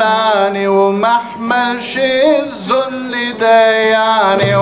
دلعني وما احملش الذل ده يعني.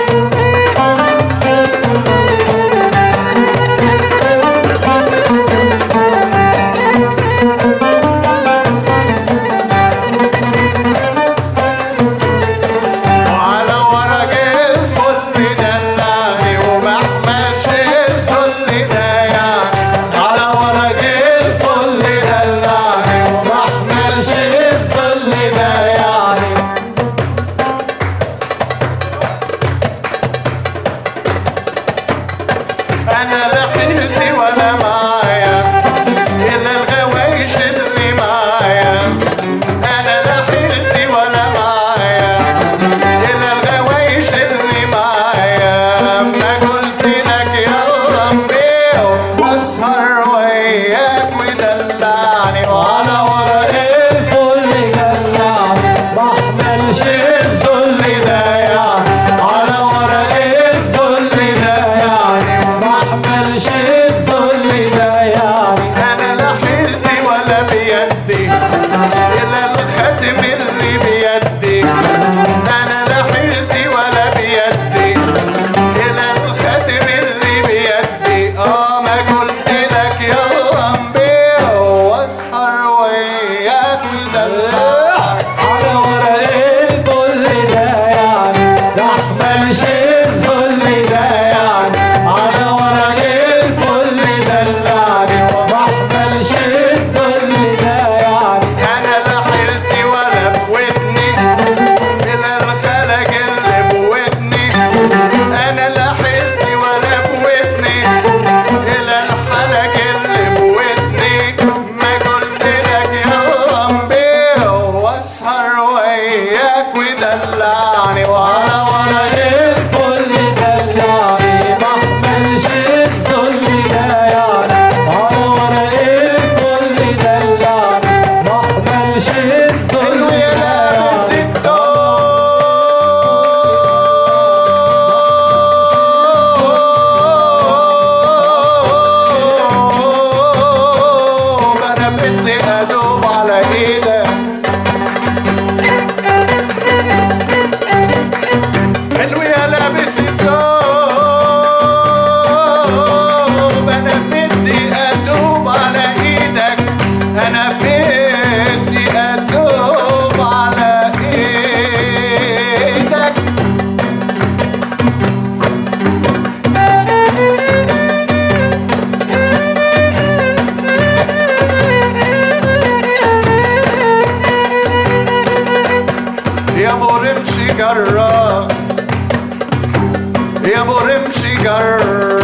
أنا لا حيلتي ولا معايا إلا الغوايش اللي معايا. أنا لا حيلتي ولا معايا إلا الغوايش اللي معايا. ما قلت لك يلا نبيع واسهر وياك ودلعني وعلى ورق الفل دلعني ما احملش الذل ده يعني. على ورق الفل ده يعني ما احملش الذل ده يعني. انا لا حيلتي ولا بيدي الا الختم اللي بيدي. انا لا حيلتي ولا بيدي الا الختم اللي بيدي. ما قلت لك يلا نبيع واسهر وياك ودلعني على ورق الفل ده يعني ما احملش الذل ده يعني. على ورق الفل دلعني وما احملش الذل ده يعني. انا لا حيلتي ولا بودني الا الخلق اللي بودني. انا لا حيلتي ولا بودني الا الخلق اللي بودني. ما قلت لك يلا نبيع واسهر وياك ودلعني وعلى ورق الفل دلعني ما احملش الذل ده يعني. على ورق الفل دلعني ما احملش الذل ده يعني. انا بدي ادوب على ايدك حلو يا لابس الثوب. انا بدي ادوب على ايدك. انا بدي ادوب على ايدك. يا ابو رمشي جرار يا ابو رمشي جرار